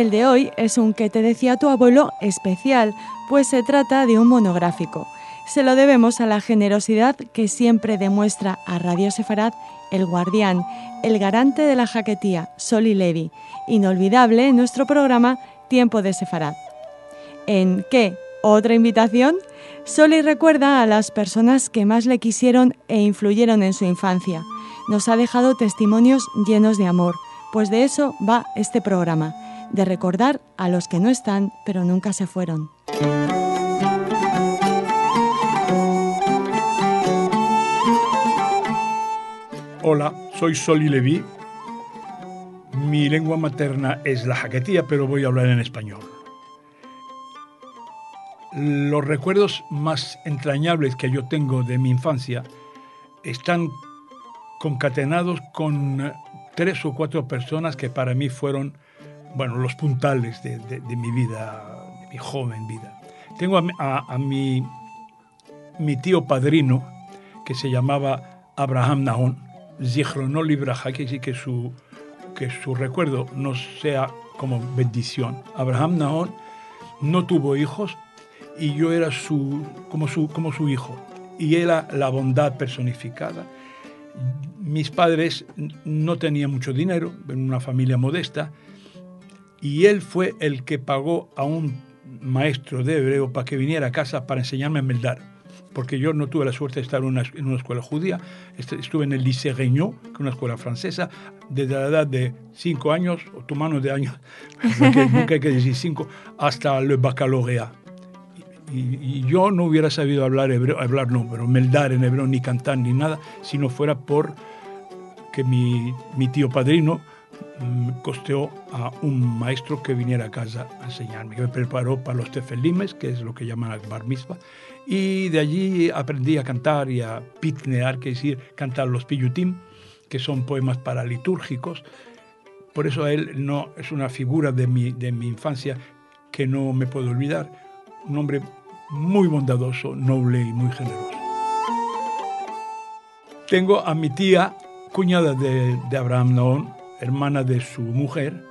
El de hoy es un ¿Qué te decía tu abuelo? Especial, pues se trata de un monográfico. Se lo debemos a la generosidad que siempre demuestra a Radio Sefarad el guardián, el garante de la jaquetía, Soli Levi, inolvidable en nuestro programa Tiempo de Sefarad. ¿En qué? ¿Otra invitación? Soli recuerda a las personas que más le quisieron e influyeron en su infancia. Nos ha dejado testimonios llenos de amor, pues de eso va este programa, de recordar a los que no están, pero nunca se fueron. Hola, soy Soli Levi. Mi lengua materna es la jaquetía, pero voy a hablar en español. Los recuerdos más entrañables que yo tengo de mi infancia están concatenados con 3 o 4 personas que para mí fueron, los puntales de mi vida, de mi joven vida. Tengo a mi tío padrino, que se llamaba Abraham Nahon, Zichrono Libraja, que sí que su recuerdo nos sea como bendición. Abraham Nahon no tuvo hijos y yo era como su hijo, y era la bondad personificada. Mis padres no tenían mucho dinero, en una familia modesta, y él fue el que pagó a un maestro de hebreo para que viniera a casa para enseñarme a meldar, porque yo no tuve la suerte de estar en una escuela judía. Estuve en el Lycée Regnault, que es una escuela francesa, desde la edad de 5 años, otomanos de años, nunca hay que decir 5, hasta el baccalaureat. Y yo no hubiera sabido pero meldar en hebreo, ni cantar, ni nada, si no fuera por que mi tío padrino costeó a un maestro que viniera a casa a enseñarme, que me preparó para los tefelimes, que es lo que llaman bar mitzvah, y de allí aprendí a cantar y a pitnear, que es decir, cantar los piyutim, que son poemas paralitúrgicos. Por eso él no es una figura de mi infancia que no me puedo olvidar. Un hombre muy bondadoso, noble y muy generoso. Tengo a mi tía, cuñada de Abraham Nahon, hermana de su mujer,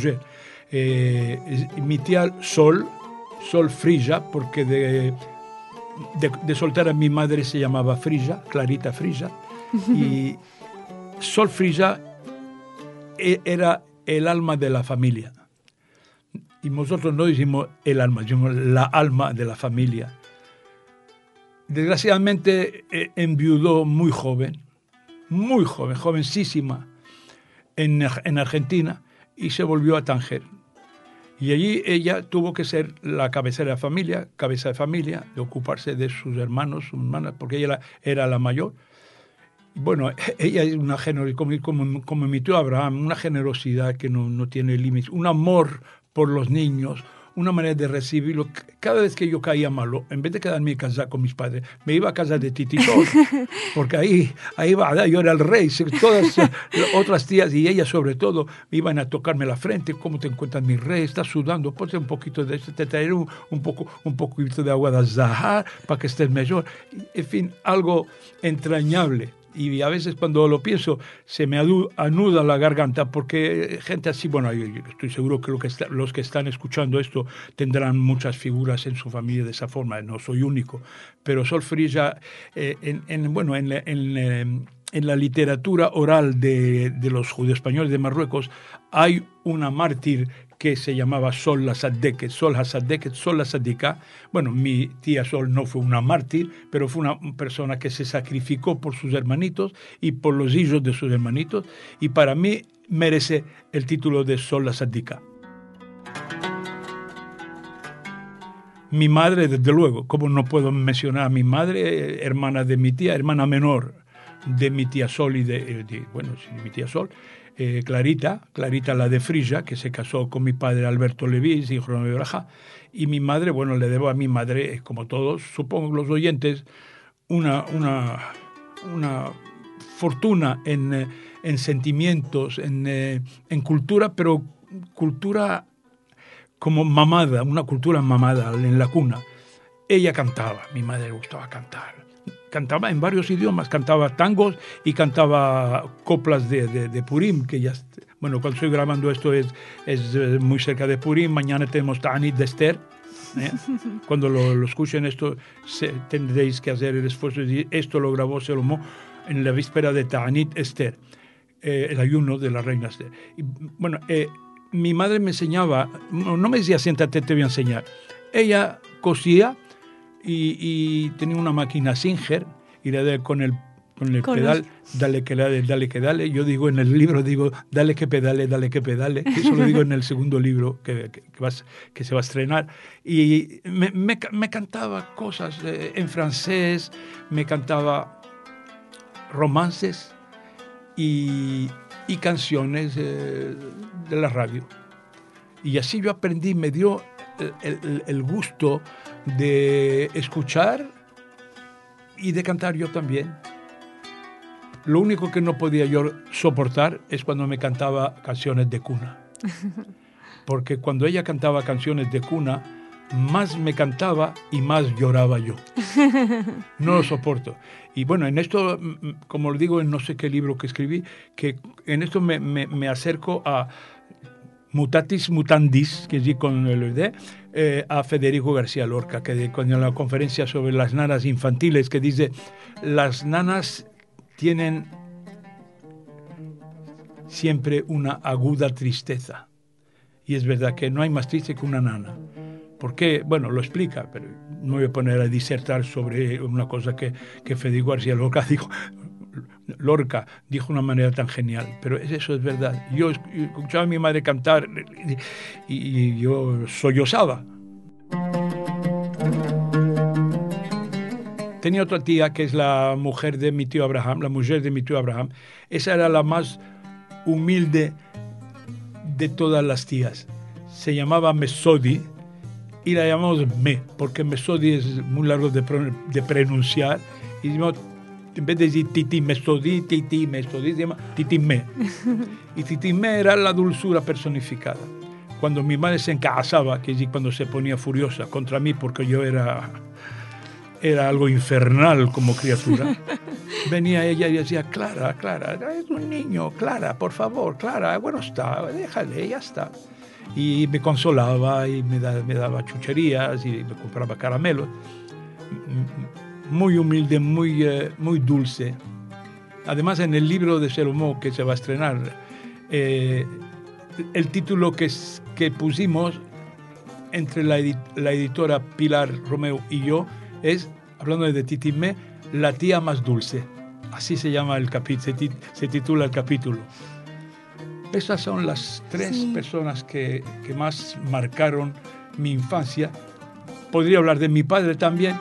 mi tía Sol Frilla, porque de soltera mi madre se llamaba Frilla, Clarita Frilla, y Sol Frilla era el alma de la familia. Y nosotros no decimos el alma, decimos la alma de la familia. Desgraciadamente enviudó muy joven, jovencísima, en Argentina, y se volvió a Tánger. Y allí ella tuvo que ser la cabeza de familia, de ocuparse de sus hermanos, sus hermanas, porque ella era la mayor. Bueno, ella es una generosidad, como mi tío Abraham, una generosidad que no tiene límites, un amor por los niños, una manera de recibirlo. Cada vez que yo caía malo, en vez de quedarme en casa con mis padres, me iba a casa de Titi Sol, porque ahí yo era el rey. Todas las otras tías, y ella sobre todo, me iban a tocarme la frente. ¿Cómo te encuentras, mi rey? ¿Estás sudando? Ponte un poquito de esto, te traeré un poquito de agua de Zahar para que estés mejor. En fin, algo entrañable. Y a veces cuando lo pienso se me anuda la garganta, porque gente así, yo estoy seguro que los que están escuchando esto tendrán muchas figuras en su familia de esa forma, no soy único, pero Sol Frilla, en la literatura oral de los judíos españoles de Marruecos hay una mártir que se llamaba Sol Hasadeket, Sol la Sadika. Bueno, mi tía Sol no fue una mártir, pero fue una persona que se sacrificó por sus hermanitos y por los hijos de sus hermanitos, y para mí merece el título de Sol la Sadika. Mi madre, desde luego, como no puedo mencionar a mi madre, hermana de mi tía, hermana menor de mi tía Sol y de mi tía Sol, Clarita la de Frilla, que se casó con mi padre Alberto Leví, hijo de Braja, y mi madre, le debo a mi madre, como todos, supongo los oyentes, una fortuna en sentimientos, en cultura, pero cultura como mamada, una cultura mamada en la cuna. ella cantaba, mi madre le gustaba cantar. Cantaba en varios idiomas, cantaba tangos y cantaba coplas de Purim, que ya, bueno, cuando estoy grabando esto es muy cerca de Purim. Mañana tenemos Ta'anit de Esther. Cuando lo escuchen esto, tendréis que hacer el esfuerzo de decir, esto lo grabó Salomón en la víspera de Ta'anit Esther, el ayuno de la reina Esther. Y, bueno, mi madre me enseñaba, no me decía, siéntate, te voy a enseñar. Ella cosía y tenía una máquina Singer y le daba con el pedal, dale que dale. Yo digo en el libro, dale que pedale. Eso lo digo en el segundo libro que se va a estrenar. Y me cantaba cosas en francés, me cantaba romances y canciones de la radio. Y así yo aprendí, me dio el gusto de escuchar y de cantar yo también. Lo único que no podía yo soportar es cuando me cantaba canciones de cuna. Porque cuando ella cantaba canciones de cuna, más me cantaba y más lloraba yo. No lo soporto. Y bueno, en esto, como lo digo en no sé qué libro que escribí, que en esto me acerco a Mutatis Mutandis, que es con el a Federico García Lorca, que en la conferencia sobre las nanas infantiles, que dice, las nanas tienen siempre una aguda tristeza. Y es verdad que no hay más triste que una nana. ¿Por qué? Bueno, lo explica, pero no me voy a poner a disertar sobre una cosa que Federico García Lorca dijo de una manera tan genial, pero eso es verdad. Yo escuchaba a mi madre cantar y yo sollozaba. Tenía otra tía que es la mujer de mi tío Abraham, la mujer de mi tío Abraham. Esa era la más humilde de todas las tías. Se llamaba Mesodi y la llamamos Me, porque Mesodi es muy largo de pronunciar y en vez de decir Titi Mesodi, se llama Titi Me. Y Titi Me era la dulzura personificada. Cuando mi madre se encasaba, que es cuando se ponía furiosa contra mí porque yo era algo infernal como criatura, venía ella y decía, Clara, es un niño, Clara, por favor, Clara, bueno está, déjale, ya está. Y me consolaba y me daba chucherías y me compraba caramelos. Muy humilde, muy dulce. Además, en el libro de Salomón que se va a estrenar, el título que pusimos entre la editora Pilar Romeo y yo es, hablando de Titi Me, la tía más dulce. Así se llama el capítulo, se titula el capítulo. Esas son las tres personas que más marcaron mi infancia. Podría hablar de mi padre también.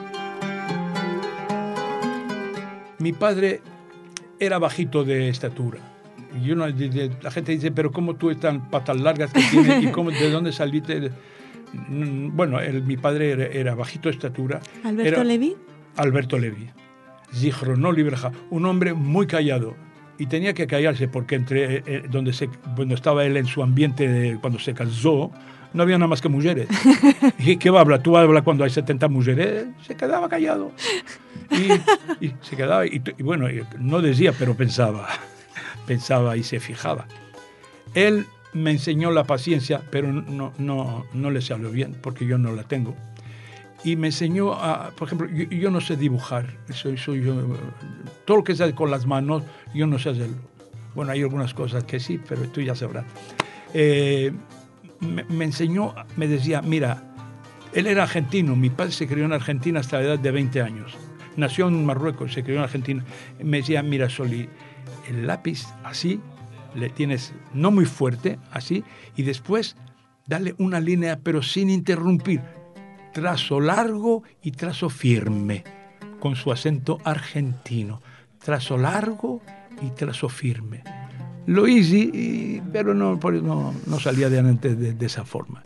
Mi padre era bajito de estatura. Y la gente dice, pero ¿cómo tú tan patas largas que tienes? ¿Y de dónde saliste? Bueno, mi padre era bajito de estatura. ¿Alberto Levi? Alberto Levi. Zichrono Livreja. Un hombre muy callado. Y tenía que callarse porque cuando estaba él en su ambiente, cuando se casó, no había nada más que mujeres. ¿Y qué va a hablar? ¿Tú hablas cuando hay 70 mujeres? Se quedaba callado. Y se quedaba, y bueno, no decía, pero pensaba y se fijaba. Él me enseñó la paciencia, pero no le salió bien, porque yo no la tengo. Y me enseñó por ejemplo, yo no sé dibujar, todo lo que se hace con las manos, yo no sé hacerlo. Bueno, hay algunas cosas que sí, pero tú ya sabrás. Me enseñó, me decía, mira, él era argentino, mi padre se crió en Argentina hasta la edad de 20 años. Nació en Marruecos, se crió en Argentina. Me decía, mira, Soli, el lápiz así, le tienes no muy fuerte, así, y después dale una línea, pero sin interrumpir. Trazo largo y trazo firme, con su acento argentino. Trazo largo y trazo firme. Lo hice, pero no salía adelante de esa forma.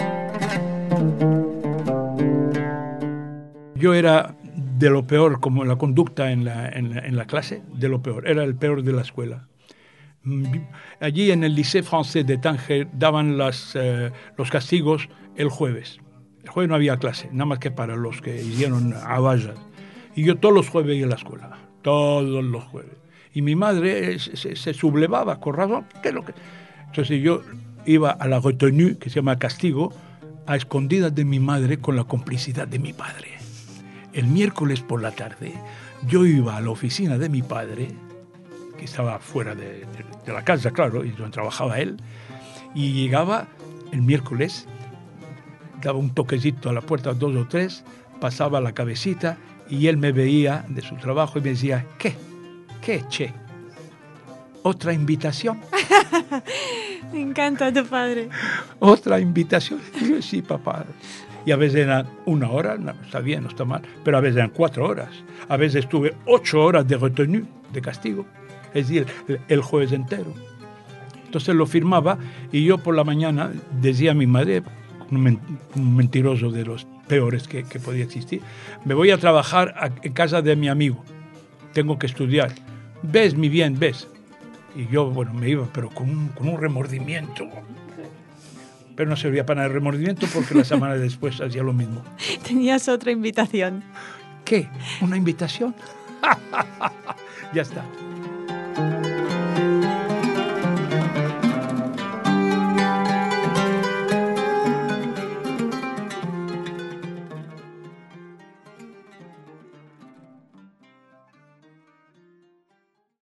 Yo era de lo peor, como la conducta en la clase, de lo peor. Era el peor de la escuela. Allí en el Lycée Français de Tánger daban los castigos el jueves. El jueves no había clase, nada más que para los que hicieron abayas. Y yo todos los jueves iba a la escuela, todos los jueves. Y mi madre se sublevaba con razón. ¿Qué es lo que? Entonces yo iba a la retenue, que se llama castigo, a escondidas de mi madre con la complicidad de mi padre. El miércoles por la tarde yo iba a la oficina de mi padre, que estaba fuera de la casa, claro, y donde trabajaba él, y llegaba el miércoles, daba un toquecito a la puerta, 2 o 3, pasaba la cabecita y él me veía de su trabajo y me decía, ¿qué, che? ¿Otra invitación? Me encanta tu padre. ¿Otra invitación? Y yo, sí, papá. Y a veces eran 1 hora, no, está bien, no está mal, pero a veces eran 4 horas. A veces estuve 8 horas de retenue, de castigo, es decir, el jueves entero. Entonces lo firmaba y yo por la mañana decía a mi madre, un mentiroso de los peores que podía existir, me voy a trabajar en casa de mi amigo, tengo que estudiar. ¿Ves, mi bien, ves? Y yo, bueno, me iba, pero con un remordimiento. Pero no servía para nada el remordimiento porque la semana después hacía lo mismo. Tenías otra invitación. ¿Qué? ¿Una invitación? Ya está.